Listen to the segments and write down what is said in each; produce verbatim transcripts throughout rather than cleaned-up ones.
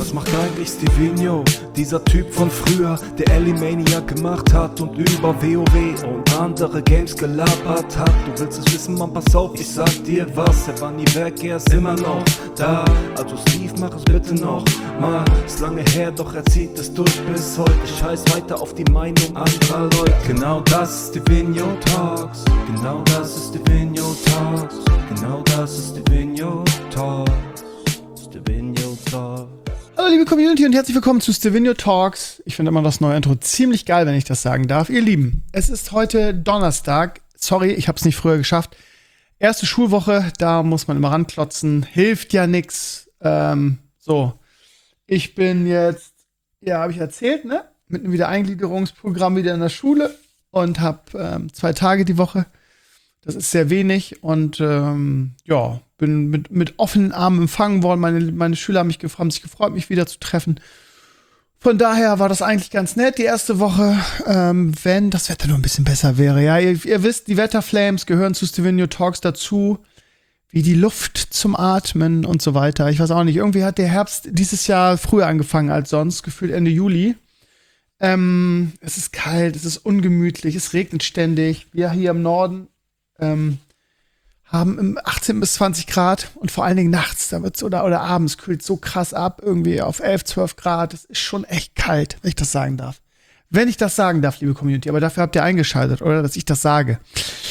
Was macht eigentlich Stevino? Dieser Typ von früher, der Elimania gemacht hat und über WoW und andere Games gelabert hat. Du willst es wissen, Mann, pass auf, ich sag dir was. Er war nie weg, er ist immer noch da. Also Steve, mach es bitte noch mal. Ist lange her, doch er zieht es durch bis heute. Scheiß weiter auf die Meinung anderer Leute. Genau das ist Stevino Talks. Genau das ist Stevino Talks. Genau das ist Stevino Talks. Stevino Talks. Hallo liebe Community und herzlich willkommen zu Stevino Talks. Ich finde immer das neue Intro ziemlich geil, wenn ich das sagen darf. Ihr Lieben, es ist heute Donnerstag. Sorry, ich habe es nicht früher geschafft. Erste Schulwoche, da muss man immer ranklotzen. Hilft ja nix. Ähm, so, ich bin jetzt, ja, habe ich erzählt, ne? Mit einem Wiedereingliederungsprogramm wieder in der Schule und habe ähm, zwei Tage die Woche. Das ist sehr wenig und ähm, ja, bin mit, mit offenen Armen empfangen worden. Meine, meine Schüler haben mich gefragt, haben sich gefreut, mich wieder zu treffen. Von daher war das eigentlich ganz nett, die erste Woche, ähm, wenn das Wetter nur ein bisschen besser wäre. Ja, ihr, ihr wisst, die Wetterflames gehören zu Stevino Talks dazu, wie die Luft zum Atmen und so weiter. Ich weiß auch nicht, irgendwie hat der Herbst dieses Jahr früher angefangen als sonst, gefühlt Ende Juli. Ähm, es ist kalt, es ist ungemütlich, es regnet ständig. Wir hier im Norden ähm, haben im achtzehn bis zwanzig Grad und vor allen Dingen nachts, da wird's oder, oder abends kühlt so krass ab, irgendwie auf elf, zwölf Grad. Das ist schon echt kalt, wenn ich das sagen darf. Wenn ich das sagen darf, liebe Community, aber dafür habt ihr eingeschaltet, oder, dass ich das sage.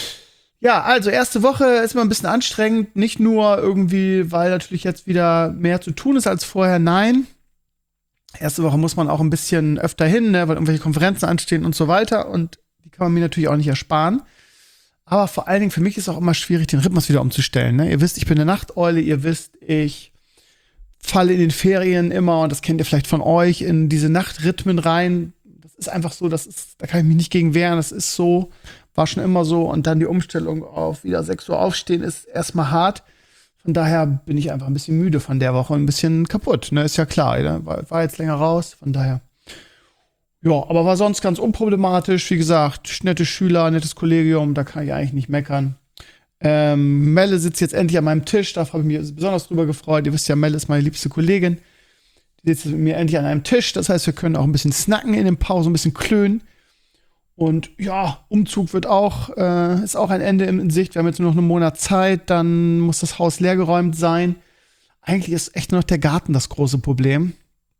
Ja, also erste Woche ist immer ein bisschen anstrengend, nicht nur irgendwie, weil natürlich jetzt wieder mehr zu tun ist als vorher, nein. Erste Woche muss man auch ein bisschen öfter hin, ne, weil irgendwelche Konferenzen anstehen und so weiter und die kann man mir natürlich auch nicht ersparen. Aber vor allen Dingen für mich ist es auch immer schwierig, den Rhythmus wieder umzustellen. Ne? Ihr wisst, ich bin eine Nachteule, ihr wisst, ich falle in den Ferien immer, und das kennt ihr vielleicht von euch, in diese Nachtrhythmen rein. Das ist einfach so, das ist, da kann ich mich nicht gegen wehren, das ist so, war schon immer so. Und dann die Umstellung auf wieder sechs Uhr aufstehen ist erstmal hart. Von daher bin ich einfach ein bisschen müde von der Woche und ein bisschen kaputt. Ne? Ist ja klar, ne? war, war jetzt länger raus, von daher. Ja, aber war sonst ganz unproblematisch. Wie gesagt, nette Schüler, nettes Kollegium, da kann ich eigentlich nicht meckern. Ähm, Melle sitzt jetzt endlich an meinem Tisch, da habe ich mich besonders drüber gefreut. Ihr wisst ja, Melle ist meine liebste Kollegin. Die sitzt mit mir endlich an einem Tisch, das heißt, wir können auch ein bisschen snacken in den Pausen, ein bisschen klönen. Und ja, Umzug wird auch, äh, ist auch ein Ende in Sicht. Wir haben jetzt nur noch einen Monat Zeit, dann muss das Haus leergeräumt sein. Eigentlich ist echt nur noch der Garten das große Problem.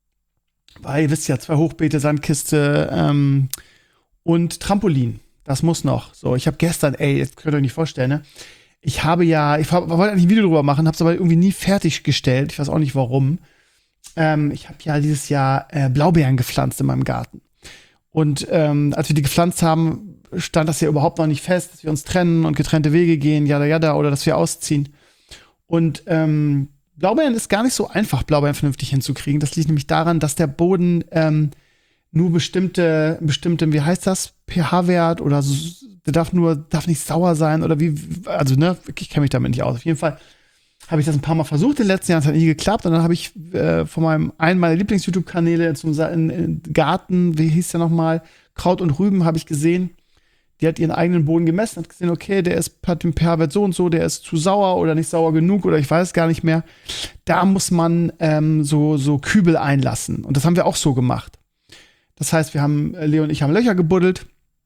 Weil ihr wisst ja, zwei Hochbeete, Sandkiste ähm, und Trampolin. Das muss noch. So, ich habe gestern, ey, jetzt könnt ihr euch nicht vorstellen, ne? Ich habe ja, ich wollte eigentlich ein Video drüber machen, habe es aber irgendwie nie fertiggestellt. Ich weiß auch nicht warum. Ähm, ich habe ja dieses Jahr äh, Blaubeeren gepflanzt in meinem Garten. Und ähm, als wir die gepflanzt haben, stand das ja überhaupt noch nicht fest, dass wir uns trennen und getrennte Wege gehen, jada jada, oder dass wir ausziehen. Und ähm, Blaubeeren ist gar nicht so einfach, Blaubeeren vernünftig hinzukriegen. Das liegt nämlich daran, dass der Boden ähm, nur bestimmte, bestimmte, wie heißt das, pH-Wert oder so, der darf nur, darf nicht sauer sein oder wie, also ne, ich kenne mich damit nicht aus. Auf jeden Fall habe ich das ein paar Mal versucht in den letzten Jahren, es hat nie geklappt. Und dann habe ich äh, von meinem, einen meiner Lieblings-YouTube-Kanäle zum in, in Garten, wie hieß der nochmal, Kraut und Rüben, habe ich gesehen. Die hat ihren eigenen Boden gemessen, hat gesehen, okay, der ist, hat den pH-Wert so und so, der ist zu sauer oder nicht sauer genug oder ich weiß es gar nicht mehr. Da muss man ähm, so, so Kübel einlassen. Und das haben wir auch so gemacht. Das heißt, wir haben, Leo und ich haben Löcher gebuddelt,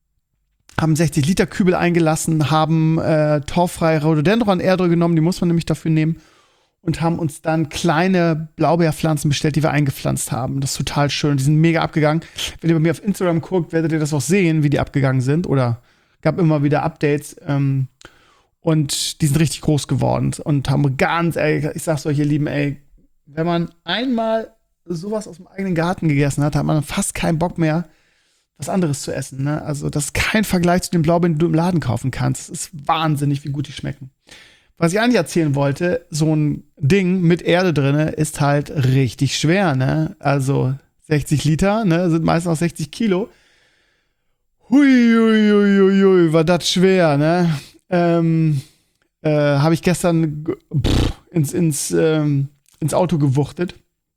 haben sechzig Liter Kübel eingelassen, haben äh, torffreie Rhododendron-Erde genommen, die muss man nämlich dafür nehmen, und haben uns dann kleine Blaubeerpflanzen bestellt, die wir eingepflanzt haben. Das ist total schön. Die sind mega abgegangen. Wenn ihr bei mir auf Instagram guckt, werdet ihr das auch sehen, wie die abgegangen sind. Oder gab immer wieder Updates. Ähm, und die sind richtig groß geworden. Und haben ganz, ey, ich sag's euch, ihr Lieben, ey, wenn man einmal sowas aus dem eigenen Garten gegessen hat, hat man fast keinen Bock mehr, was anderes zu essen. Ne? Also das ist kein Vergleich zu den Blaubeeren, die du im Laden kaufen kannst. Es ist wahnsinnig, wie gut die schmecken. Was ich eigentlich erzählen wollte, so ein Ding mit Erde drinne ist halt richtig schwer, ne? Also sechzig Liter, ne, sind meistens auch sechzig Kilo. Hui, hui, hui, hui, hui, war das schwer, ne? Ähm, äh, habe ich gestern pff, ins, ins, ähm, ins Auto gewuchtet.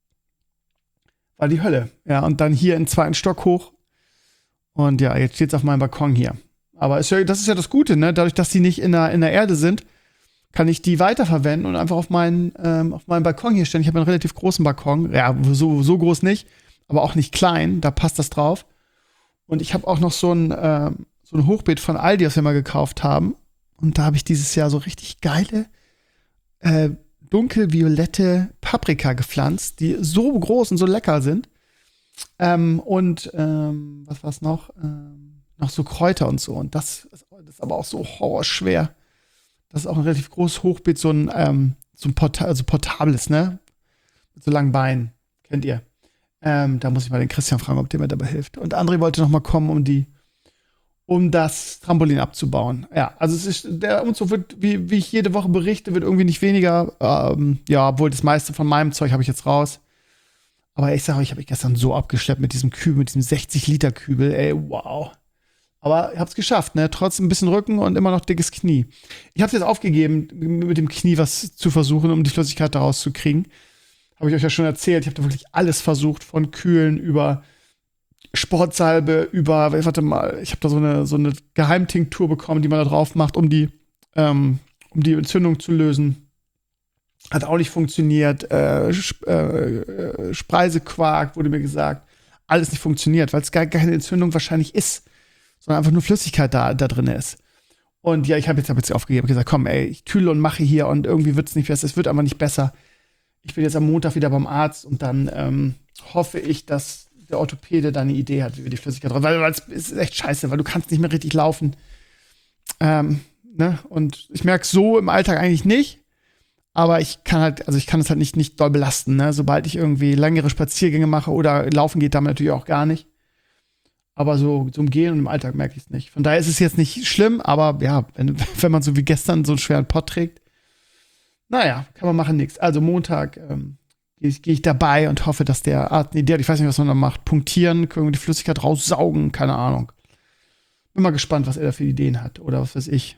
War die Hölle. Ja, und dann hier in den zweiten Stock hoch. Und ja, jetzt steht's auf meinem Balkon hier. Aber ist ja, das ist ja das Gute, ne? Dadurch, dass die nicht in der, in der Erde sind, kann ich die weiterverwenden und einfach auf meinen, ähm, auf meinen Balkon hier stellen. Ich habe einen relativ großen Balkon. Ja, so, so groß nicht, aber auch nicht klein. Da passt das drauf. Und ich habe auch noch so ein, äh, so ein Hochbeet von Aldi, das wir mal gekauft haben. Und da habe ich dieses Jahr so richtig geile, äh, dunkelviolette Paprika gepflanzt, die so groß und so lecker sind. Ähm, und ähm, was war's noch? Ähm, noch so Kräuter und so. Und das, das ist aber auch so horrorschwer. Das ist auch ein relativ großes Hochbeet, so ein, ähm, so ein Porta also portables, ne? Mit so langen Beinen. Kennt ihr? Ähm, da muss ich mal den Christian fragen, ob der mir dabei hilft. Und André wollte noch mal kommen, um die, um das Trampolin abzubauen. Ja, also es ist, der Umzug wird, wie, wie ich jede Woche berichte, wird irgendwie nicht weniger. Ähm, ja, obwohl das meiste von meinem Zeug habe ich jetzt raus. Aber ich sage euch, ich habe mich gestern so abgeschleppt mit diesem Kübel, mit diesem sechzig Liter Kübel. Ey, wow. Aber ich habe es geschafft, ne? Trotz ein bisschen Rücken und immer noch dickes Knie. Ich habe es jetzt aufgegeben, mit dem Knie was zu versuchen, um die Flüssigkeit daraus zu kriegen. Habe ich euch ja schon erzählt. Ich habe da wirklich alles versucht, von Kühlen über Sportsalbe, über, warte mal, ich habe da so eine, so eine Geheimtinktur bekommen, die man da drauf macht, um die, ähm, um die Entzündung zu lösen. Hat auch nicht funktioniert. Äh, Sp äh, Spreisequark wurde mir gesagt. Alles nicht funktioniert, weil es gar, gar keine Entzündung wahrscheinlich ist, sondern einfach nur Flüssigkeit da, da drin ist. Und ja, ich habe jetzt, hab jetzt aufgegeben, hab gesagt, komm, ey, ich tülle und mache hier und irgendwie wird es nicht besser, es wird aber nicht besser. Ich bin jetzt am Montag wieder beim Arzt und dann ähm, hoffe ich, dass der Orthopäde da eine Idee hat, wie wir die Flüssigkeit drauf, weil, weil es ist echt scheiße, weil du kannst nicht mehr richtig laufen. Ähm, ne? Und ich merke so im Alltag eigentlich nicht, aber ich kann halt, also ich kann es halt nicht, nicht doll belasten, ne? Sobald ich irgendwie längere Spaziergänge mache oder laufen geht damit natürlich auch gar nicht. Aber so zum Gehen und im Alltag merke ich es nicht. Von daher ist es jetzt nicht schlimm, aber ja, wenn, wenn man so wie gestern so einen schweren Pott trägt, naja, kann man machen, nichts. Also Montag ähm, gehe ich, geh ich dabei und hoffe, dass der Arzt eine Idee hat. Ich weiß nicht, was man da macht. Punktieren, können wir die Flüssigkeit raussaugen, keine Ahnung. Bin mal gespannt, was er da für Ideen hat. Oder was weiß ich.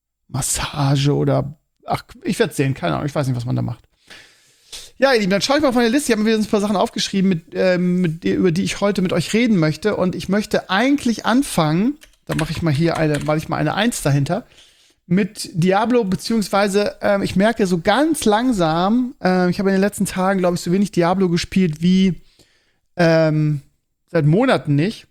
Massage oder, ach, ich werde sehen, keine Ahnung. Ich weiß nicht, was man da macht. Ja, ihr Lieben, dann schaue ich mal von der Liste. Ich habe mir ein paar Sachen aufgeschrieben, mit, äh, mit, über die ich heute mit euch reden möchte. Und ich möchte eigentlich anfangen, da mache ich mal hier eine, mache ich mal eine Eins dahinter, mit Diablo, beziehungsweise ähm, ich merke so ganz langsam, äh, ich habe in den letzten Tagen, glaube ich, so wenig Diablo gespielt wie ähm, seit Monaten nicht.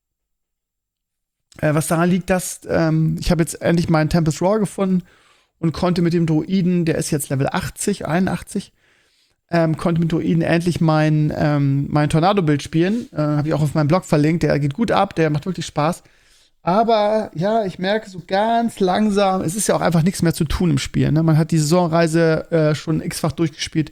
Äh, was daran liegt, dass ähm, ich habe jetzt endlich meinen Tempest Raw gefunden und konnte mit dem Druiden, der ist jetzt Level achtzig, einundachtzig, ähm, konnte mit Druiden endlich mein, ähm, mein Tornado-Bild spielen. Äh, habe ich auch auf meinem Blog verlinkt. Der geht gut ab, der macht wirklich Spaß. Aber ja, ich merke so ganz langsam, es ist ja auch einfach nichts mehr zu tun im Spiel. Ne? Man hat die Saisonreise äh, schon x-fach durchgespielt.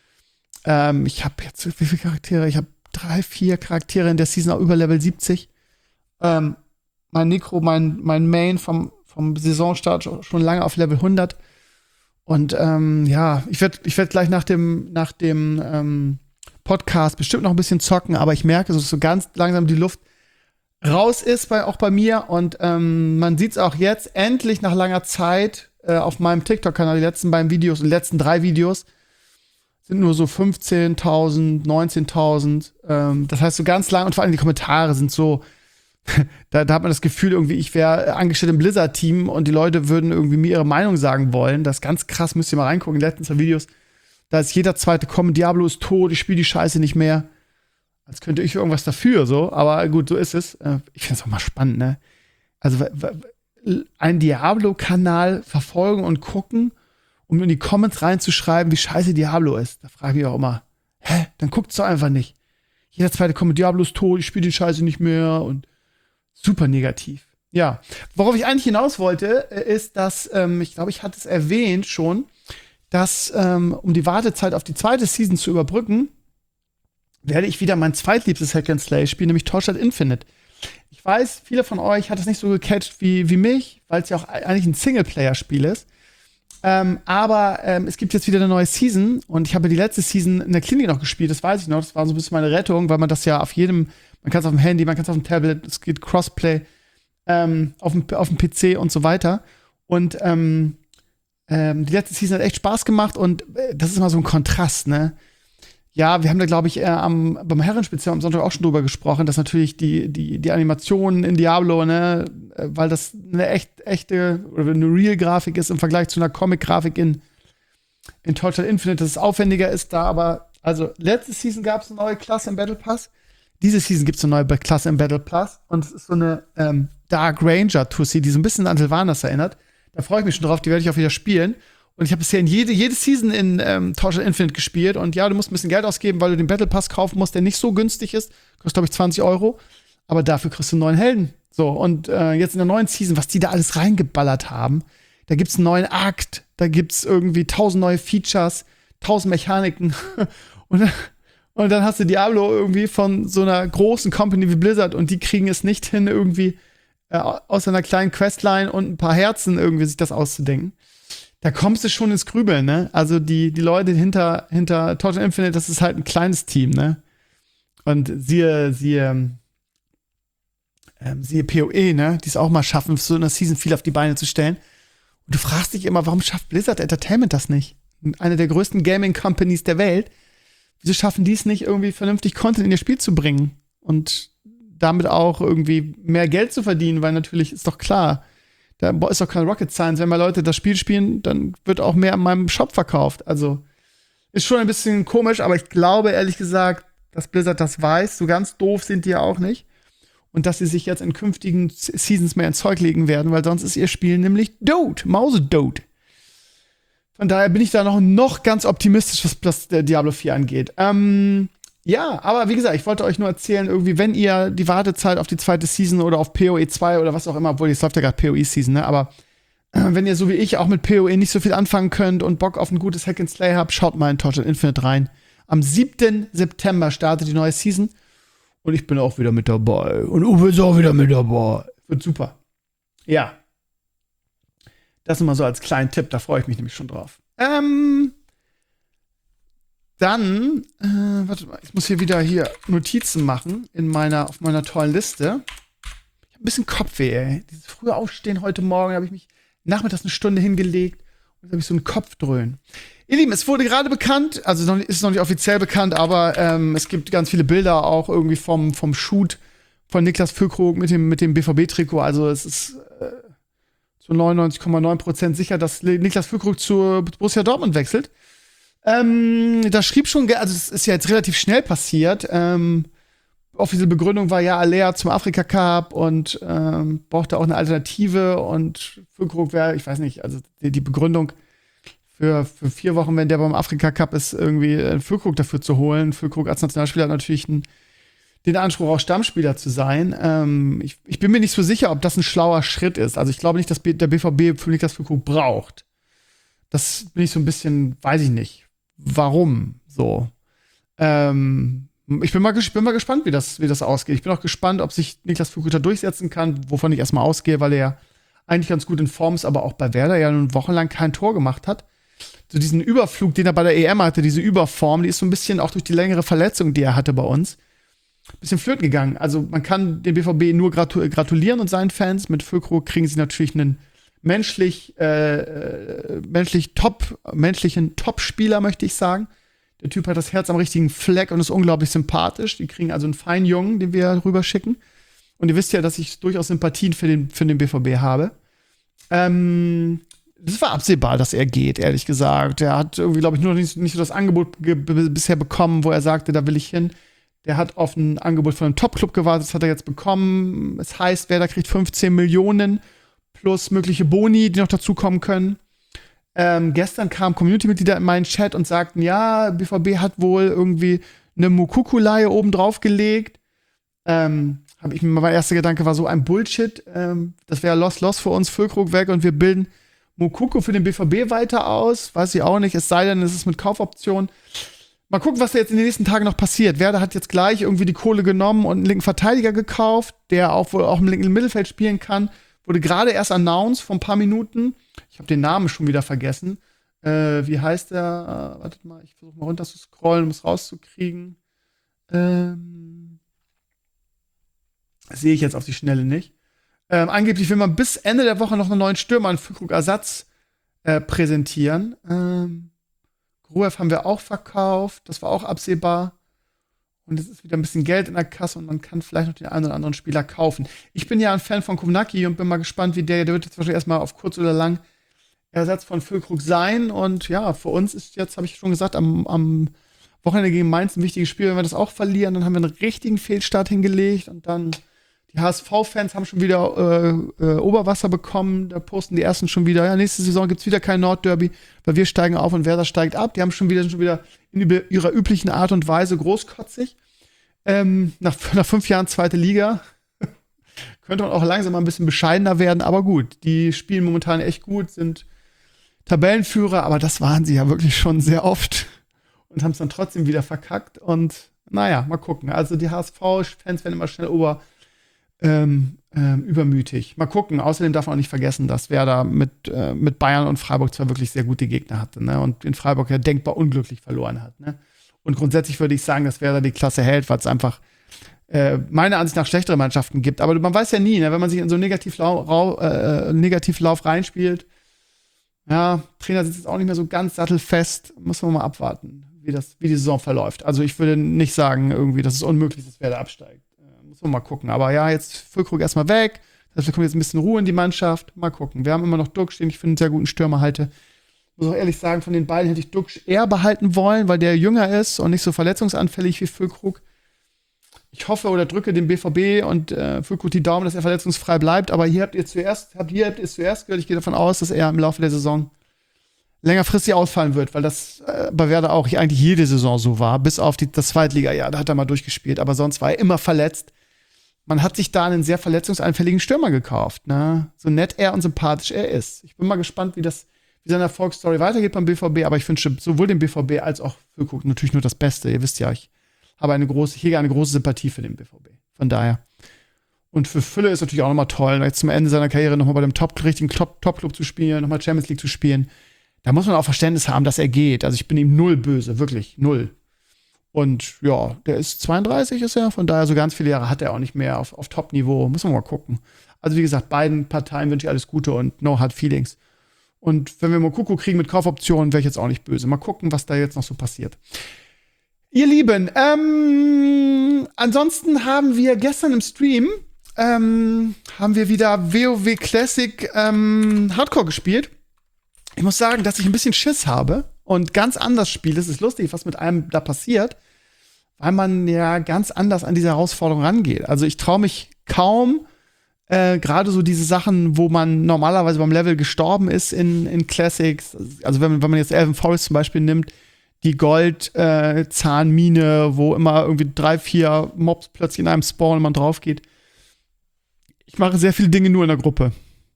Ähm, ich habe jetzt, wie viele Charaktere? Ich habe drei, vier Charaktere in der Season auch über Level siebzig. Ähm, mein Necro, mein, mein Main vom, vom Saisonstart schon lange auf Level hundert. Und ähm, ja, ich werde ich werd gleich nach dem, nach dem ähm, Podcast bestimmt noch ein bisschen zocken, aber ich merke, so, so ganz langsam die Luft raus ist, bei, auch bei mir. Und ähm, man sieht es auch jetzt endlich nach langer Zeit äh, auf meinem TikTok-Kanal, die letzten beiden Videos, die letzten drei Videos sind nur so fünfzehntausend, neunzehntausend. Ähm, das heißt so ganz lang, und vor allem die Kommentare sind so, da, da hat man das Gefühl, irgendwie, ich wäre angestellt im Blizzard-Team und die Leute würden irgendwie mir ihre Meinung sagen wollen. Das ist ganz krass, müsst ihr mal reingucken, die letzten zwei Videos. Da ist jeder zweite kommen, Diablo ist tot, ich spiele die Scheiße nicht mehr. Als könnte ich irgendwas dafür, so. Aber gut, so ist es. Ich finde es auch mal spannend, ne? Also, einen Diablo-Kanal verfolgen und gucken, um in die Comments reinzuschreiben, wie scheiße Diablo ist. Da frage ich mich auch immer, hä? Dann guckt's doch einfach nicht. Jeder zweite kommt, Diablo ist tot, ich spiele die Scheiße nicht mehr und super negativ. Ja. Worauf ich eigentlich hinaus wollte, ist, dass, ähm, ich glaube, ich hatte es erwähnt schon, dass, ähm, um die Wartezeit auf die zweite Season zu überbrücken, werde ich wieder mein zweitliebstes Hack and Slay spielen, nämlich Torchlight Infinite. Ich weiß, viele von euch hat es nicht so gecatcht wie, wie mich, weil es ja auch eigentlich ein Singleplayer-Spiel ist. Ähm, aber ähm, es gibt jetzt wieder eine neue Season und ich habe die letzte Season in der Klinik noch gespielt, das weiß ich noch. Das war so ein bisschen meine Rettung, weil man das ja auf jedem, man kann es auf dem Handy, man kann es auf dem Tablet, es geht Crossplay, ähm, auf dem, auf dem P C und so weiter. Und ähm, ähm, die letzte Season hat echt Spaß gemacht und äh, das ist immer so ein Kontrast, ne? Ja, wir haben da, glaube ich, äh, am, beim Herrenspezial am Sonntag auch schon drüber gesprochen, dass natürlich die, die, die Animationen in Diablo, ne, äh, weil das eine echt, echte oder eine Real-Grafik ist im Vergleich zu einer Comic-Grafik in, in Total Infinite, dass es aufwendiger ist da, aber also letzte Season gab es eine neue Klasse im Battle Pass. Diese Season gibt es eine neue Klasse im Battle Pass und es ist so eine ähm, Dark Ranger Tussi, die so ein bisschen an Sylvanas erinnert. Da freue ich mich schon drauf, die werde ich auch wieder spielen. Und ich habe bisher in jede, jede Season in ähm, Total Infinite gespielt. Und ja, du musst ein bisschen Geld ausgeben, weil du den Battle Pass kaufen musst, der nicht so günstig ist. Kostet, glaube ich, zwanzig Euro. Aber dafür kriegst du einen neuen Helden. So, und äh, jetzt in der neuen Season, was die da alles reingeballert haben, da gibt's einen neuen Akt, da gibt's irgendwie tausend neue Features, tausend Mechaniken. und, und dann hast du Diablo irgendwie von so einer großen Company wie Blizzard und die kriegen es nicht hin, irgendwie äh, aus einer kleinen Questline und ein paar Herzen irgendwie sich das auszudenken. Da kommst du schon ins Grübeln, ne? Also die, die Leute hinter, hinter Total Infinite, das ist halt ein kleines Team, ne? Und siehe, siehe, ähm, siehe P O E, ne? Die es auch mal schaffen, so eine Season viel auf die Beine zu stellen. Und du fragst dich immer, warum schafft Blizzard Entertainment das nicht? Eine der größten Gaming-Companies der Welt. Wieso schaffen die es nicht, irgendwie vernünftig Content in ihr Spiel zu bringen? Und damit auch irgendwie mehr Geld zu verdienen, weil natürlich ist doch klar, da ist doch kein Rocket Science. Wenn mal Leute das Spiel spielen, dann wird auch mehr in meinem Shop verkauft. Also ist schon ein bisschen komisch, aber ich glaube ehrlich gesagt, dass Blizzard das weiß. So ganz doof sind die ja auch nicht. Und dass sie sich jetzt in künftigen Seasons mehr ins Zeug legen werden, weil sonst ist ihr Spiel nämlich Dote, Mausedote. Von daher bin ich da noch, noch ganz optimistisch, was das der Diablo vier angeht. Ähm, ja, aber wie gesagt, ich wollte euch nur erzählen, irgendwie, wenn ihr die Wartezeit auf die zweite Season oder auf P O E zwei oder was auch immer, obwohl jetzt läuft ja gerade P O E-Season, ne? Aber äh, wenn ihr so wie ich auch mit P O E nicht so viel anfangen könnt und Bock auf ein gutes Hack and Slay habt, schaut mal in Total Infinite rein. Am siebten September startet die neue Season und ich bin auch wieder mit dabei. Und Uwe ist auch wieder mit dabei. Wird super. Ja. Das immer so als kleinen Tipp, da freue ich mich nämlich schon drauf. Ähm, dann, äh, warte mal, ich muss hier wieder hier Notizen machen in meiner, auf meiner tollen Liste. Ich habe ein bisschen Kopfweh, ey. Dieses frühe Aufstehen heute Morgen, habe ich mich nachmittags eine Stunde hingelegt und habe ich so einen Kopfdröhnen. Ihr Lieben, es wurde gerade bekannt, also noch, ist noch nicht offiziell bekannt, aber ähm, es gibt ganz viele Bilder auch irgendwie vom, vom Shoot von Niklas Füllkrug mit dem, mit dem B V B-Trikot. Also es ist äh, zu neunundneunzig Komma neun Prozent sicher, dass Niklas Füllkrug zu Borussia Dortmund wechselt. Ähm, da schrieb schon, also es ist ja jetzt relativ schnell passiert. Ähm, offizielle Begründung war ja, Alea zum Afrika Cup und ähm, brauchte auch eine Alternative und Füllkrug wäre, ich weiß nicht, also die, die Begründung für, für vier Wochen, wenn der beim Afrika Cup ist, irgendwie einen Füllkrug dafür zu holen. Füllkrug als Nationalspieler hat natürlich einen, den Anspruch, auch Stammspieler zu sein. Ähm, ich, ich bin mir nicht so sicher, ob das ein schlauer Schritt ist. Also ich glaube nicht, dass B- der B V B für Niklas Füllkrug braucht. Das bin ich so ein bisschen, weiß ich nicht. Warum so? Ähm, ich bin mal, ich bin mal gespannt, wie das, wie das ausgeht. Ich bin auch gespannt, ob sich Niklas Füllkrug da durchsetzen kann, wovon ich erstmal ausgehe, weil er ja eigentlich ganz gut in Form ist, aber auch bei Werder ja nun wochenlang kein Tor gemacht hat. So diesen Überflug, den er bei der E M hatte, diese Überform, die ist so ein bisschen auch durch die längere Verletzung, die er hatte bei uns, ein bisschen flöten gegangen. Also man kann dem B V B nur gratu- gratulieren und seinen Fans. Mit Füllkrug kriegen sie natürlich einen menschlich, äh, menschlich top, menschlichen Top-Spieler, möchte ich sagen. Der Typ hat das Herz am richtigen Fleck und ist unglaublich sympathisch. Die kriegen also einen feinen Jungen, den wir rüberschicken. Und ihr wisst ja, dass ich durchaus Sympathien für den, für den B V B habe. Ähm, das war absehbar, dass er geht, ehrlich gesagt. Er hat irgendwie, glaube ich, nur nicht, nicht so das Angebot ge- b- bisher bekommen, wo er sagte, da will ich hin. Der hat auf ein Angebot von einem Top-Club gewartet, das hat er jetzt bekommen. Es heißt, Werder kriegt fünfzehn Millionen plus mögliche Boni, die noch dazukommen können. Ähm, gestern kamen Community-Mitglieder in meinen Chat und sagten, ja, B V B hat wohl irgendwie eine Mukoko-Leihe oben drauf gelegt. Ähm, hab ich, mein erster Gedanke war so ein Bullshit. Ähm, das wäre Loss-Loss für uns, Füllkrug weg und wir bilden Mukoko für den B V B weiter aus. Weiß ich auch nicht, es sei denn, es ist mit Kaufoption. Mal gucken, was da jetzt in den nächsten Tagen noch passiert. Werder hat jetzt gleich irgendwie die Kohle genommen und einen linken Verteidiger gekauft, der auch wohl auch im linken Mittelfeld spielen kann. Wurde gerade erst announced vor ein paar Minuten. Ich habe den Namen schon wieder vergessen. Äh, wie heißt der? Äh, wartet mal, ich versuche mal runter zu scrollen, um es rauszukriegen. Ähm, das sehe ich jetzt auf die Schnelle nicht. Ähm, angeblich will man bis Ende der Woche noch einen neuen Stürmer, einen Füllkrug-Ersatz äh, präsentieren. Ähm, Gruev haben wir auch verkauft. Das war auch absehbar. Und es ist wieder ein bisschen Geld in der Kasse und man kann vielleicht noch den einen oder anderen Spieler kaufen. Ich bin ja ein Fan von Kovnacki und bin mal gespannt, wie der, der wird jetzt wahrscheinlich erstmal auf kurz oder lang Ersatz von Füllkrug sein. Und ja, für uns ist jetzt, habe ich schon gesagt, am, am Wochenende gegen Mainz ein wichtiges Spiel. Wenn wir das auch verlieren, dann haben wir einen richtigen Fehlstart hingelegt. Und dann, die H S V-Fans haben schon wieder äh, äh, Oberwasser bekommen. Da posten die Ersten schon wieder, ja, nächste Saison gibt es wieder kein Nordderby, weil wir steigen auf und Werder steigt ab. Die haben schon wieder, schon wieder in ihrer üblichen Art und Weise großkotzig. Ähm, nach, nach fünf Jahren zweite Liga könnte man auch langsam mal ein bisschen bescheidener werden. Aber gut, die spielen momentan echt gut, sind Tabellenführer. Aber das waren sie ja wirklich schon sehr oft. Und haben es dann trotzdem wieder verkackt. Und naja, mal gucken. Also die H S V-Fans werden immer schnell ober, ähm, ähm, übermütig. Mal gucken. Außerdem darf man auch nicht vergessen, dass Werder mit, äh, mit Bayern und Freiburg zwar wirklich sehr gute Gegner hatte. Ne? Und in Freiburg ja denkbar unglücklich verloren hat. Ne? Und grundsätzlich würde ich sagen, dass Werder die Klasse hält, weil es einfach äh, meiner Ansicht nach schlechtere Mannschaften gibt. Aber man weiß ja nie, ne? Wenn man sich in so einen Negativlauf, äh, Negativlauf reinspielt, ja, Trainer sitzt jetzt auch nicht mehr so ganz sattelfest. Muss man mal abwarten, wie, das, wie die Saison verläuft. Also ich würde nicht sagen, irgendwie, dass es unmöglich ist, dass Werder absteigt. Äh, muss man mal gucken. Aber ja, jetzt Füllkrug erstmal weg. Das heißt, wir kommen jetzt ein bisschen Ruhe in die Mannschaft. Mal gucken. Wir haben immer noch Duck stehen. Ich finde einen sehr guten Stürmer halte. Muss auch ehrlich sagen, von den beiden hätte ich Duck eher behalten wollen, weil der jünger ist und nicht so verletzungsanfällig wie Füllkrug. Ich hoffe oder drücke dem B V B und äh, Füllkrug die Daumen, dass er verletzungsfrei bleibt. Aber hier habt ihr zuerst, habt ihr habt ihr zuerst gehört. Ich gehe davon aus, dass er im Laufe der Saison längerfristig ausfallen wird, weil das äh, bei Werder auch eigentlich jede Saison so war, bis auf die, das Zweitliga-Jahr. Da hat er mal durchgespielt, aber sonst war er immer verletzt. Man hat sich da einen sehr verletzungsanfälligen Stürmer gekauft. Ne? So nett er und sympathisch er ist. Ich bin mal gespannt, wie das wie seine Erfolgsstory weitergeht beim B V B, aber ich wünsche sowohl dem B V B als auch Füllkrug natürlich nur das Beste. Ihr wisst ja, ich habe eine große, ich hege eine große Sympathie für den B V B. Von daher. Und für Fülle ist natürlich auch nochmal toll, jetzt zum Ende seiner Karriere nochmal bei dem Top, richtigen Top-Club zu spielen, nochmal Champions League zu spielen. Da muss man auch Verständnis haben, dass er geht. Also ich bin ihm null böse, wirklich null. Und ja, der ist zweiunddreißig ist er, von daher so ganz viele Jahre hat er auch nicht mehr auf, auf Top-Niveau. Muss man mal gucken. Also wie gesagt, beiden Parteien wünsche ich alles Gute und no hard feelings. Und wenn wir Mokoko kriegen mit Kaufoptionen, wäre ich jetzt auch nicht böse. Mal gucken, was da jetzt noch so passiert. Ihr Lieben, ähm, ansonsten haben wir gestern im Stream, ähm, haben wir wieder WoW Classic ähm, Hardcore gespielt. Ich muss sagen, dass ich ein bisschen Schiss habe und ganz anders spiele. Es ist lustig, was mit einem da passiert, weil man ja ganz anders an diese Herausforderung rangeht. Also ich traue mich kaum, Äh, gerade so diese Sachen, wo man normalerweise beim Level gestorben ist in, in Classics, also wenn, wenn man jetzt Elven Forest zum Beispiel nimmt, die Gold-Zahnmine, äh, wo immer irgendwie drei, vier Mobs plötzlich in einem spawnen und man drauf geht. Ich mache sehr viele Dinge nur in der Gruppe.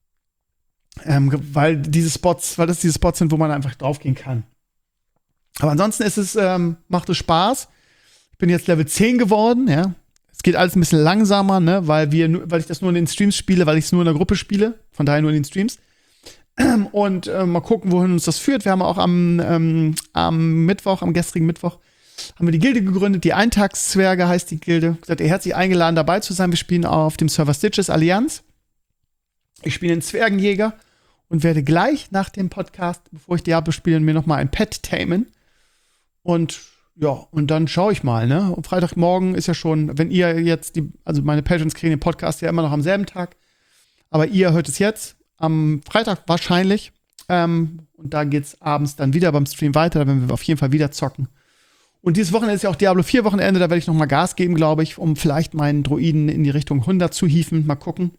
Ähm, weil diese Spots, weil das diese Spots sind, wo man einfach draufgehen kann. Aber ansonsten ist es, ähm, macht es Spaß. Ich bin jetzt Level zehn geworden, ja. Es geht alles ein bisschen langsamer, ne, weil wir, weil ich das nur in den Streams spiele, weil ich es nur in der Gruppe spiele, von daher nur in den Streams. Und äh, mal gucken, wohin uns das führt. Wir haben auch am, ähm, am Mittwoch, am gestrigen Mittwoch, haben wir die Gilde gegründet. Die Eintagszwerge heißt die Gilde. Gesagt, ihr herzlich eingeladen, dabei zu sein. Wir spielen auf dem Server Stitches Allianz. Ich spiele einen Zwergenjäger und werde gleich nach dem Podcast, bevor ich Diablo spiele, mir noch mal ein Pet tamen. Und ja, und dann schaue ich mal, ne? Und Freitagmorgen ist ja schon, wenn ihr jetzt die, also meine Patrons kriegen den Podcast ja immer noch am selben Tag, aber ihr hört es jetzt am Freitag wahrscheinlich. Ähm, und da geht's abends dann wieder beim Stream weiter, da werden wir auf jeden Fall wieder zocken. Und dieses Wochenende ist ja auch Diablo vier Wochenende, da werde ich noch mal Gas geben, glaube ich, um vielleicht meinen Droiden in die Richtung hundert zu hieven. Mal gucken.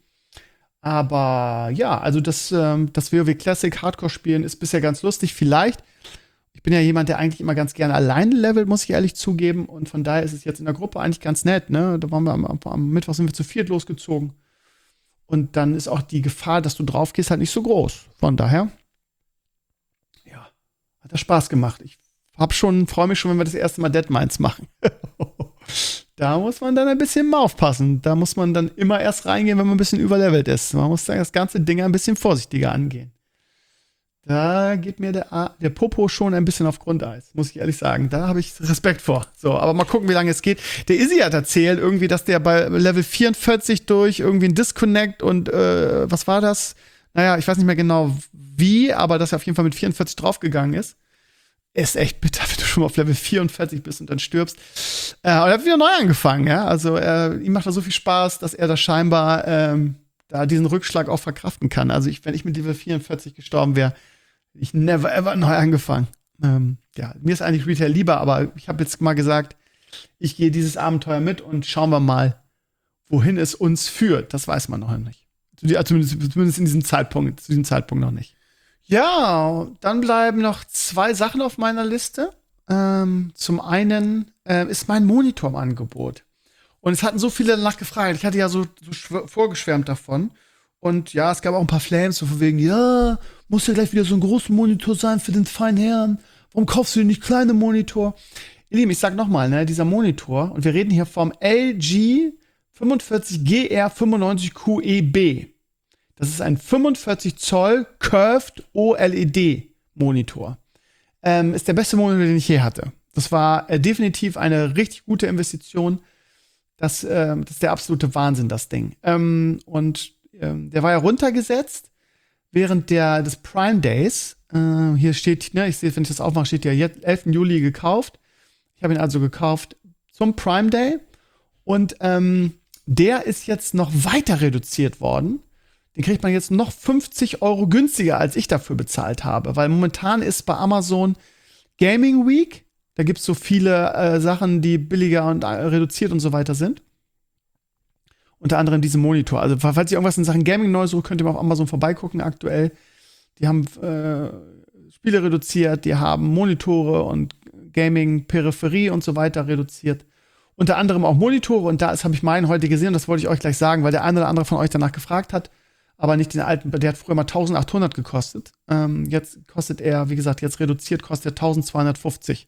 Aber ja, also das, ähm, das WoW Classic Hardcore spielen ist bisher ganz lustig. Vielleicht. Ich bin ja jemand, der eigentlich immer ganz gerne alleine levelt, muss ich ehrlich zugeben. Und von daher ist es jetzt in der Gruppe eigentlich ganz nett, ne? Da waren wir am, am Mittwoch sind wir zu viert losgezogen. Und dann ist auch die Gefahr, dass du drauf gehst, halt nicht so groß. Von daher, ja, hat das Spaß gemacht. Ich hab schon, freue mich schon, wenn wir das erste Mal Deadmines machen. Da muss man dann ein bisschen mal aufpassen. Da muss man dann immer erst reingehen, wenn man ein bisschen überlevelt ist. Man muss dann das ganze Ding ein bisschen vorsichtiger angehen. Da geht mir der, der Popo schon ein bisschen auf Grundeis, muss ich ehrlich sagen. Da habe ich Respekt vor. So, aber mal gucken, wie lange es geht. Der Izzy hat erzählt, irgendwie, dass der bei Level vierundvierzig durch irgendwie ein Disconnect und äh, was war das? Naja, ich weiß nicht mehr genau wie, aber dass er auf jeden Fall mit vierundvierzig draufgegangen ist. ist echt bitter, wenn du schon mal auf Level vierundvierzig bist und dann stirbst. Äh, und er hat wieder neu angefangen, ja. Also äh, ihm macht das so viel Spaß, dass er da scheinbar ähm, da diesen Rückschlag auch verkraften kann. Also ich, wenn ich mit Level vierundvierzig gestorben wäre, ich never ever neu angefangen. Ähm, ja, mir ist eigentlich Retail lieber, aber ich habe jetzt mal gesagt, ich gehe dieses Abenteuer mit und schauen wir mal, wohin es uns führt. Das weiß man noch nicht. Zumindest, zumindest in diesem Zeitpunkt, zu diesem Zeitpunkt noch nicht. Ja, dann bleiben noch zwei Sachen auf meiner Liste. Ähm, zum einen äh, ist mein Monitor im Angebot. Und es hatten so viele danach gefragt. Ich hatte ja so, so vorgeschwärmt davon. Und ja, es gab auch ein paar Flames, so von wegen, ja, muss ja gleich wieder so ein großer Monitor sein für den feinen Herrn. Warum kaufst du denn nicht kleine Monitor? Ihr Lieben, ich sag noch mal, ne, dieser Monitor, und wir reden hier vom L G fünfundvierzig G R fünfundneunzig Q E B. Das ist ein fünfundvierzig Zoll Curved O L E D Monitor. Ähm, ist der beste Monitor, den ich je hatte. Das war äh, definitiv eine richtig gute Investition. Das, äh, das ist der absolute Wahnsinn, das Ding. Ähm, und ähm, der war ja runtergesetzt während der, des Prime Days. Äh, hier steht, ne, ich sehe, wenn ich das aufmache, steht ja jetzt elften Juli gekauft. Ich habe ihn also gekauft zum Prime Day. Und ähm, der ist jetzt noch weiter reduziert worden. Den kriegt man jetzt noch fünfzig Euro günstiger, als ich dafür bezahlt habe. Weil momentan ist bei Amazon Gaming Week. Da gibt es so viele äh, Sachen, die billiger und äh, reduziert und so weiter sind. Unter anderem diesen Monitor. Also falls ihr irgendwas in Sachen Gaming neu sucht, könnt ihr mal auf Amazon vorbeigucken aktuell. Die haben äh, Spiele reduziert, die haben Monitore und Gaming-Peripherie und so weiter reduziert. Unter anderem auch Monitore. Und da habe ich meinen heute gesehen und das wollte ich euch gleich sagen, weil der eine oder andere von euch danach gefragt hat. Aber nicht den alten, der hat früher mal eintausendachthundert gekostet. Ähm, jetzt kostet er, wie gesagt, jetzt reduziert, kostet er eintausendzweihundertfünfzig.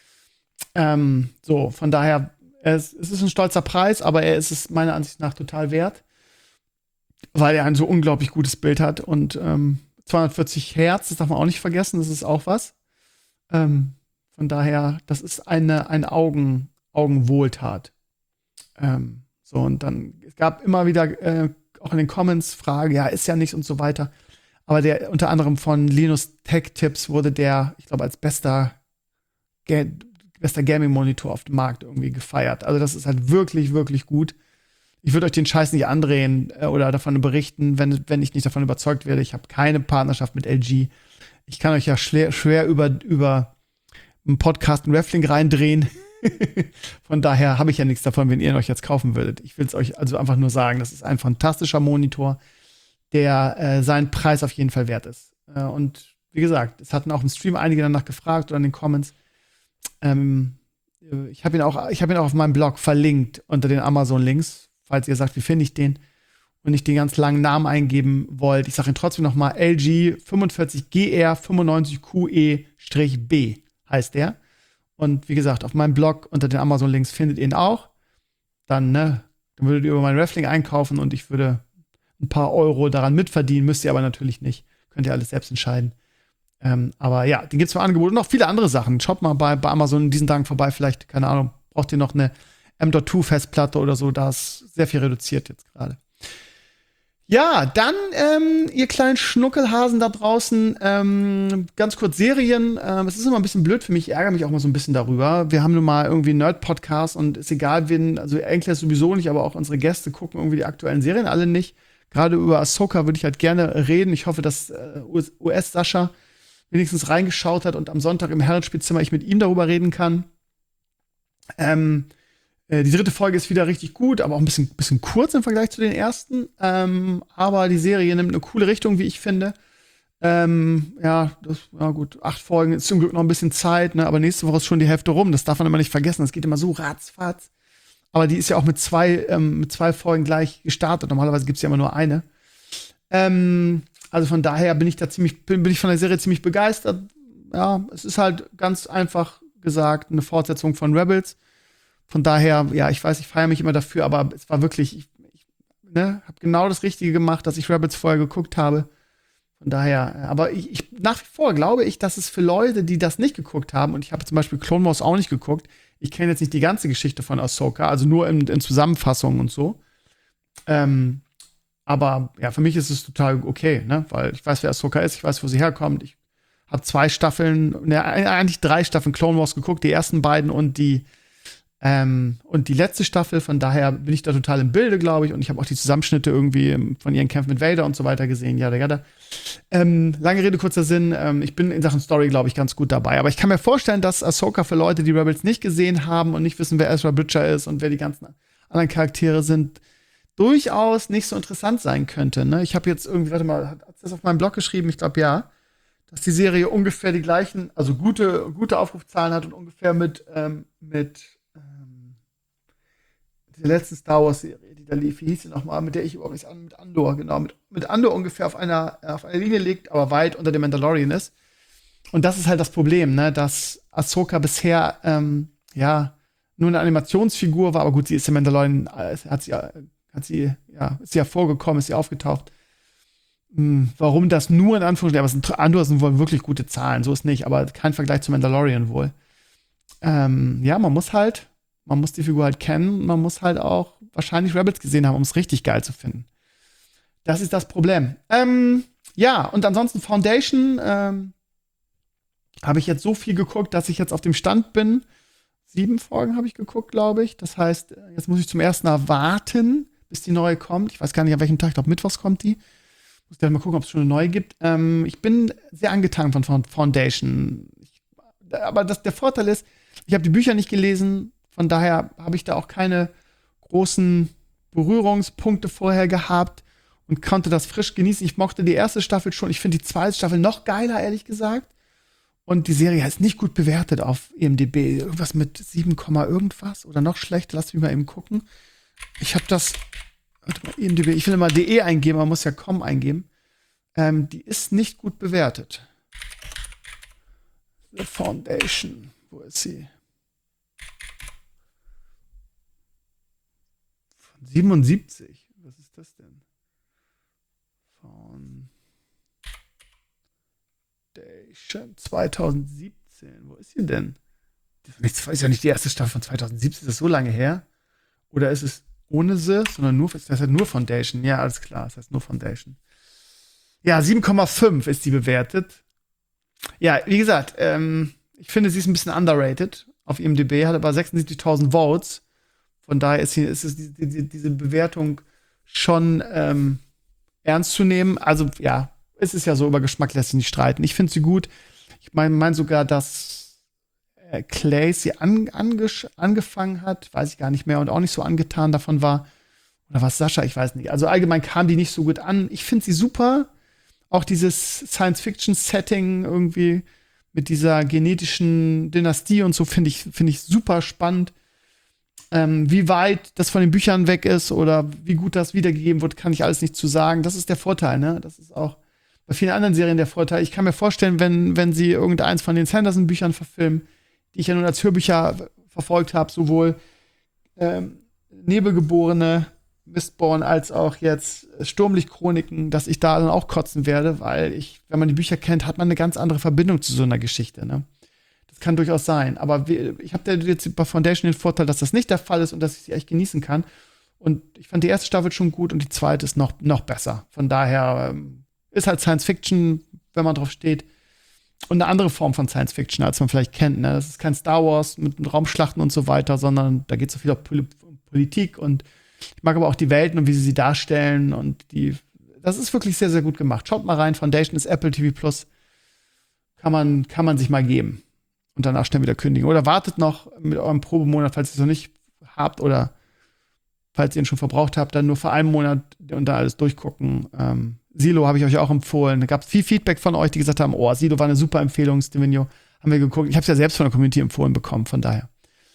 Ähm, so, von daher, es, es ist ein stolzer Preis, aber er ist es meiner Ansicht nach total wert, weil er ein so unglaublich gutes Bild hat. Und ähm, zweihundertvierzig Hertz, das darf man auch nicht vergessen, das ist auch was. Ähm, von daher, das ist eine, eine Augen, Augenwohltat. Ähm, so, und dann, es gab immer wieder äh, auch in den Comments Fragen, ja, ist ja nichts und so weiter. Aber der unter anderem von Linus Tech Tips wurde der, ich glaube, als bester, Ga- bester Gaming-Monitor auf dem Markt irgendwie gefeiert. Also das ist halt wirklich, wirklich gut. Ich würde euch den Scheiß nicht andrehen äh, oder davon berichten, wenn, wenn ich nicht davon überzeugt werde. Ich habe keine Partnerschaft mit L G. Ich kann euch ja schwer, schwer über, über einen Podcast einen Raffling reindrehen. Von daher habe ich ja nichts davon, wenn ihr ihn euch jetzt kaufen würdet. Ich will es euch also einfach nur sagen, das ist ein fantastischer Monitor, der äh, seinen Preis auf jeden Fall wert ist. Äh, und wie gesagt, es hatten auch im Stream einige danach gefragt oder in den Comments. Ähm, ich habe ihn auch, ich habe ihn auch auf meinem Blog verlinkt unter den Amazon-Links, falls ihr sagt, wie finde ich den und nicht den ganz langen Namen eingeben wollt. Ich sage ihn trotzdem noch mal, L G fünfundvierzig G R fünfundneunzig Q E B heißt der. Und wie gesagt, auf meinem Blog unter den Amazon-Links findet ihr ihn auch. Dann, ne, dann würdet ihr über mein Raffling einkaufen und ich würde ein paar Euro daran mitverdienen. Müsst ihr aber natürlich nicht. Könnt ihr alles selbst entscheiden. Ähm, aber ja, den gibt's im Angebot und noch viele andere Sachen. Schaut mal bei, bei Amazon in diesen Tagen vorbei. Vielleicht, keine Ahnung, braucht ihr noch eine M Dot zwei Festplatte oder so. Da ist sehr viel reduziert jetzt gerade. Ja, dann, ähm, ihr kleinen Schnuckelhasen da draußen, ähm, ganz kurz Serien. Ähm, es ist immer ein bisschen blöd für mich, ich ärgere mich auch mal so ein bisschen darüber. Wir haben nun mal irgendwie einen Nerd-Podcast und ist egal, wen, also eigentlich sowieso nicht, aber auch unsere Gäste gucken irgendwie die aktuellen Serien alle nicht. Gerade über Ahsoka würde ich halt gerne reden. Ich hoffe, dass äh, U S-Sascha wenigstens reingeschaut hat und am Sonntag im Herrenspielzimmer ich mit ihm darüber reden kann. Ähm, Die dritte Folge ist wieder richtig gut, aber auch ein bisschen, bisschen kurz im Vergleich zu den ersten. Ähm, aber die Serie nimmt eine coole Richtung, wie ich finde. Ähm, ja, das, ja gut, acht Folgen ist zum Glück noch ein bisschen Zeit, ne? Aber nächste Woche ist schon die Hälfte rum. Das darf man immer nicht vergessen. Das geht immer so ratzfatz. Aber die ist ja auch mit zwei, ähm, mit zwei Folgen gleich gestartet. Normalerweise gibt es ja immer nur eine. Ähm, also von daher bin ich da ziemlich, bin, bin ich von der Serie ziemlich begeistert. Ja, es ist halt ganz einfach gesagt eine Fortsetzung von Rebels. Von daher, ja, ich weiß, ich feiere mich immer dafür, aber es war wirklich, ich, ich ne, habe genau das Richtige gemacht, dass ich Rebels vorher geguckt habe. Von daher, aber ich, ich nach wie vor glaube ich, dass es für Leute, die das nicht geguckt haben, und ich habe zum Beispiel Clone Wars auch nicht geguckt, ich kenne jetzt nicht die ganze Geschichte von Ahsoka, also nur in, in Zusammenfassungen und so. Ähm, aber ja, für mich ist es total okay, ne, weil ich weiß, wer Ahsoka ist, ich weiß, wo sie herkommt, ich Hab zwei Staffeln, ne, eigentlich drei Staffeln Clone Wars geguckt, die ersten beiden und die ähm, und die letzte Staffel. Von daher bin ich da total im Bilde, glaube ich. Und ich habe auch die Zusammenschnitte irgendwie von ihren Kämpfen mit Vader und so weiter gesehen. Ja, ja, ähm, lange Rede, kurzer Sinn. Ähm, ich bin in Sachen Story, glaube ich, ganz gut dabei. Aber ich kann mir vorstellen, dass Ahsoka für Leute, die Rebels nicht gesehen haben und nicht wissen, wer Ezra Bridger ist und wer die ganzen anderen Charaktere sind, durchaus nicht so interessant sein könnte. Ne? Ich habe jetzt irgendwie, warte mal, hat das auf meinem Blog geschrieben? Ich glaube, ja. Dass die Serie ungefähr die gleichen, also gute, gute Aufrufzahlen hat und ungefähr mit, ähm, mit ähm, der letzten Star Wars-Serie, die da lief, wie hieß sie nochmal, mit der ich überhaupt nichts an, mit Andor, genau, mit, mit Andor ungefähr auf einer, auf einer Linie liegt, aber weit unter dem Mandalorian ist. Und das ist halt das Problem, ne, dass Ahsoka bisher, ähm, ja, nur eine Animationsfigur war, aber gut, sie ist im Mandalorian, äh, hat sie, hat sie, ja, ist sie ja vorgekommen, ist sie aufgetaucht. Warum das nur in Anführungsstrichen, aber es sind, Andor sind wohl wirklich gute Zahlen, so ist nicht, aber kein Vergleich zu Mandalorian wohl. Ähm, ja, man muss halt, man muss die Figur halt kennen, man muss halt auch wahrscheinlich Rebels gesehen haben, um es richtig geil zu finden. Das ist das Problem. Ähm, ja, und ansonsten Foundation ähm, habe ich jetzt so viel geguckt, dass ich jetzt auf dem Stand bin. Sieben Folgen habe ich geguckt, glaube ich. Das heißt, jetzt muss ich zum ersten Mal warten, bis die neue kommt. Ich weiß gar nicht, an welchem Tag, ich glaube, mittwochs kommt die. Muss dann mal gucken, ob es schon eine neue gibt. Ähm, ich bin sehr angetan von Foundation. Ich, aber das, der Vorteil ist, ich habe die Bücher nicht gelesen, von daher habe ich da auch keine großen Berührungspunkte vorher gehabt und konnte das frisch genießen. Ich mochte die erste Staffel schon. Ich finde die zweite Staffel noch geiler, ehrlich gesagt. Und die Serie ist nicht gut bewertet auf I M D B. Irgendwas mit sieben, irgendwas oder noch schlechter. Lass mich mal eben gucken. Ich habe das I M D B, ich will immer de eingeben, man muss ja com eingeben. Ähm, die ist nicht gut bewertet. The Foundation, wo ist sie? Von siebenundsiebzig, was ist das denn? Foundation zweitausendsiebzehn, wo ist sie denn? Das ist ja nicht die erste Staffel von zweitausendsiebzehn, ist das so lange her? Oder ist es ohne The, sondern nur, das heißt nur Foundation. Ja, alles klar, das heißt nur Foundation. Ja, sieben Komma fünf ist die bewertet. Ja, wie gesagt, ähm, ich finde, sie ist ein bisschen underrated auf I M D B, hat aber sechsundsiebzigtausend Votes. Von daher ist, hier, ist es die, die, diese Bewertung schon ähm, ernst zu nehmen. Also, ja, es ist ja so, über Geschmack lässt sich nicht streiten. Ich finde sie gut. Ich meine mein sogar, dass Clay sie an, ange, angefangen hat, weiß ich gar nicht mehr, und auch nicht so angetan davon war. Oder was Sascha, ich weiß nicht. Also allgemein kam die nicht so gut an. Ich finde sie super. Auch dieses Science-Fiction-Setting irgendwie mit dieser genetischen Dynastie und so finde ich, finde ich super spannend. Ähm, wie weit das von den Büchern weg ist oder wie gut das wiedergegeben wird, kann ich alles nicht zu sagen. Das ist der Vorteil, ne? Das ist auch bei vielen anderen Serien der Vorteil. Ich kann mir vorstellen, wenn, wenn sie irgendeins von den Sanderson-Büchern verfilmen, die ich ja nun als Hörbücher verfolgt habe, sowohl ähm, Nebelgeborene, Mistborn als auch jetzt Sturmlichtchroniken, dass ich da dann auch kotzen werde, weil ich, wenn man die Bücher kennt, hat man eine ganz andere Verbindung zu so einer Geschichte, ne? Das kann durchaus sein. Aber ich habe jetzt bei Foundation den Vorteil, dass das nicht der Fall ist und dass ich sie echt genießen kann. Und ich fand die erste Staffel schon gut und die zweite ist noch, noch besser. Von daher ähm, ist halt Science Fiction, wenn man drauf steht. Und eine andere Form von Science Fiction, als man vielleicht kennt. Ne? Das ist kein Star Wars mit Raumschlachten und so weiter, sondern da geht es so viel um Politik. Und ich mag aber auch die Welten und wie sie sie darstellen. Und die, das ist wirklich sehr, sehr gut gemacht. Schaut mal rein. Foundation ist Apple T V Plus. Kann man, kann man sich mal geben. Und danach schnell wieder kündigen. Oder wartet noch mit eurem Probemonat, falls ihr es noch nicht habt. Oder falls ihr ihn schon verbraucht habt, dann nur für einen Monat und da alles durchgucken. Ähm, Silo habe ich euch auch empfohlen. Da gab es viel Feedback von euch, die gesagt haben, oh, Silo war eine super Empfehlung, Stevenio. Haben wir geguckt. Ich habe es ja selbst von der Community empfohlen bekommen, von daher.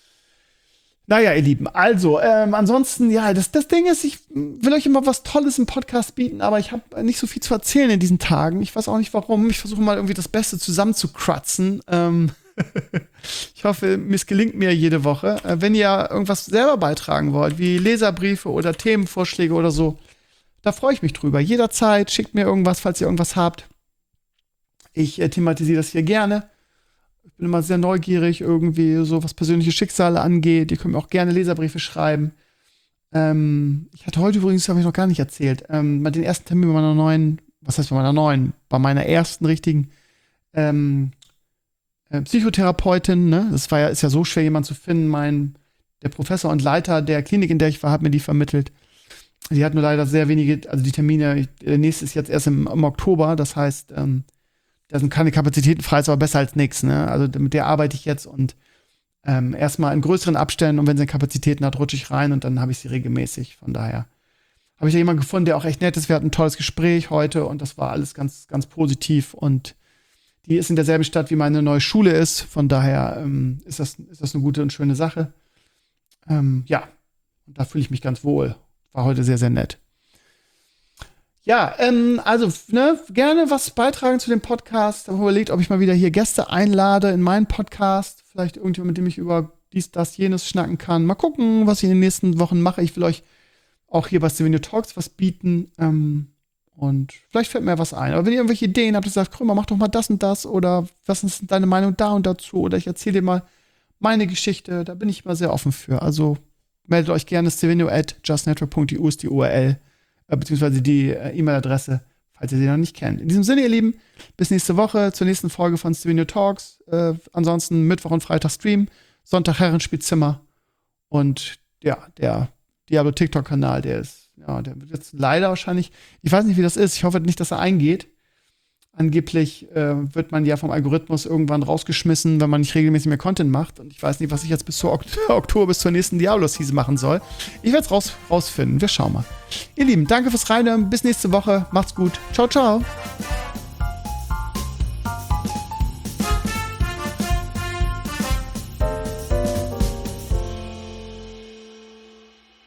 Naja, ihr Lieben, also, ähm, ansonsten, ja, das, das Ding ist, ich will euch immer was Tolles im Podcast bieten, aber ich habe nicht so viel zu erzählen in diesen Tagen. Ich weiß auch nicht, warum. Ich versuche mal irgendwie das Beste zusammenzukratzen. Ähm, ich hoffe, es gelingt mir jede Woche. Äh, wenn ihr irgendwas selber beitragen wollt, wie Leserbriefe oder Themenvorschläge oder so, da freue ich mich drüber. Jederzeit schickt mir irgendwas, falls ihr irgendwas habt. Ich äh, thematisiere das hier gerne. Ich bin immer sehr neugierig, irgendwie so was persönliche Schicksale angeht. Ihr könnt mir auch gerne Leserbriefe schreiben. Ähm, ich hatte heute übrigens, habe ich noch gar nicht erzählt, ähm, mal den ersten Termin bei meiner neuen, was heißt bei meiner neuen, bei meiner ersten richtigen ähm, äh, Psychotherapeutin, ne? Das war ja, ist ja so schwer, jemanden zu finden. Mein, der Professor und Leiter der Klinik, in der ich war, hat mir die vermittelt. Die hat nur leider sehr wenige, also die Termine, der nächste ist jetzt erst im, im Oktober, das heißt, ähm, da sind keine Kapazitäten frei, ist aber besser als nichts, ne? Also mit der arbeite ich jetzt und ähm, erstmal in größeren Abständen und wenn sie Kapazitäten hat, rutsche ich rein und dann habe ich sie regelmäßig. Von daher habe ich da jemanden gefunden, der auch echt nett ist. Wir hatten ein tolles Gespräch heute und das war alles ganz, ganz positiv und die ist in derselben Stadt, wie meine neue Schule ist. Von daher ähm, ist das, ist das eine gute und schöne Sache. Ähm, ja, und da fühle ich mich ganz wohl. War heute sehr, sehr nett. Ja, ähm, also, ne, gerne was beitragen zu dem Podcast. Ich habe überlegt, ob ich mal wieder hier Gäste einlade in meinen Podcast. Vielleicht irgendjemand, mit dem ich über dies, das, jenes schnacken kann. Mal gucken, was ich in den nächsten Wochen mache. Ich will euch auch hier bei Stevenio Talks was bieten. Ähm, und vielleicht fällt mir was ein. Aber wenn ihr irgendwelche Ideen habt, ihr sagt, Krömer, mach doch mal das und das. Oder was ist deine Meinung da und dazu? Oder ich erzähle dir mal meine Geschichte. Da bin ich immer sehr offen für. Also meldet euch gerne. Stevenio at justnetwork punkt e u ist die U R L. Äh, beziehungsweise die äh, E-Mail-Adresse, falls ihr sie noch nicht kennt. In diesem Sinne, ihr Lieben, bis nächste Woche zur nächsten Folge von Stevenio Talks. Äh, ansonsten Mittwoch und Freitag Stream. Sonntag Herrenspielzimmer. Und ja, der Diablo-TikTok-Kanal, der ist, ja, der wird jetzt leider wahrscheinlich, ich weiß nicht, wie das ist, ich hoffe nicht, dass er eingeht. Angeblich äh, wird man ja vom Algorithmus irgendwann rausgeschmissen, wenn man nicht regelmäßig mehr Content macht. Und ich weiß nicht, was ich jetzt bis zur Ok- Oktober, bis zur nächsten Diablo-Season machen soll. Ich werde es raus, rausfinden. Wir schauen mal. Ihr Lieben, danke fürs Reinhören. Bis nächste Woche. Macht's gut. Ciao, ciao.